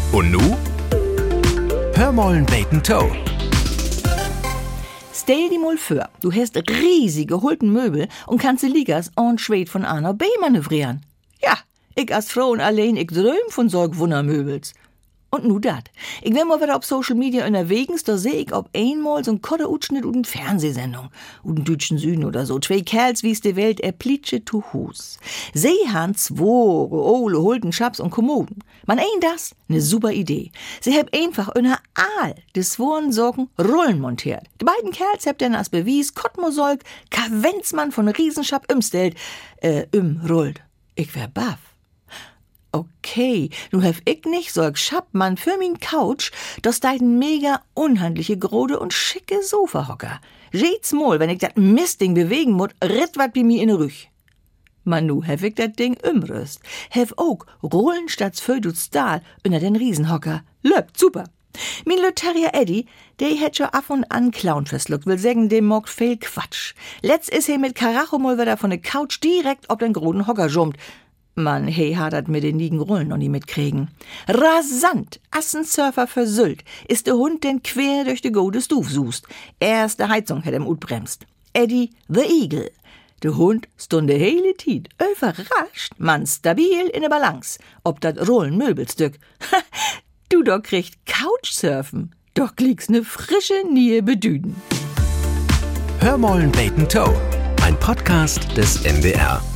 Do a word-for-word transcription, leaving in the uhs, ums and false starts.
Und nu? Hör mollen beten Toe. Stell dir mal vor, du hast riesige hulten Möbel und kannst die Ligas en schwed von A nach B manövrieren. Ja, ich als Frau und allein, ich dröm von solch Wundermöbels. Und nu dat. Ich will mal wieder auf Social Media unterwegs, da seh ich ob einmal so'n Kodder-Utschnitt und Fernsehsendung. Und deutschen Süden oder so. Zwei Kerls wie's die Welt erplitsche zu Hus. Sie han zwore, ole, hulten Schaps und Kommoden. Man ein das? Ne super Idee. Sie hab einfach in Aal des zworen Sorgen Rollen montiert. Die beiden Kerls habt denn als Bewies Kottmosolk, Kavenzmann von Riesenschap umstellt, äh, umrollt. Ich wär baff. Okay, nu hef ich nicht solch Schappmann für min Couch, das deiten mega unhandliche, grode und schicke Sofahocker. Jedes Mal, wenn ich dat Mistding bewegen mut, ritt wat bi mir in Rüch. Man nu hef ich dat Ding umrüst. Hef ook Rollen statt Födut Stahl unter den Riesenhocker. Löbt super. Min Lotharia Eddie, der hätt scho af und an Clown versluckt, will sägen, dem mogt viel Quatsch. Letzt is he mit Karacho mal wieder von der Couch direkt ob den groden Hocker jumpt. Man, hey, hadert mit den liegen Rollen noch nie mitkriegen. Rasant, Assensurfer für Sylt, ist der Hund den quer durch die Gode Stuf suchst. Erste Heizung hätt em ut bremst. Eddie the Eagle. Der Hund stunde hele Tiet, überrascht, man stabil in der Balance, ob dat Rollenmöbelstück. Du doch kriegt Couchsurfen, doch liegst ne frische Nähe bedüden. Hör mollen beten Toe, ein Podcast des M D R.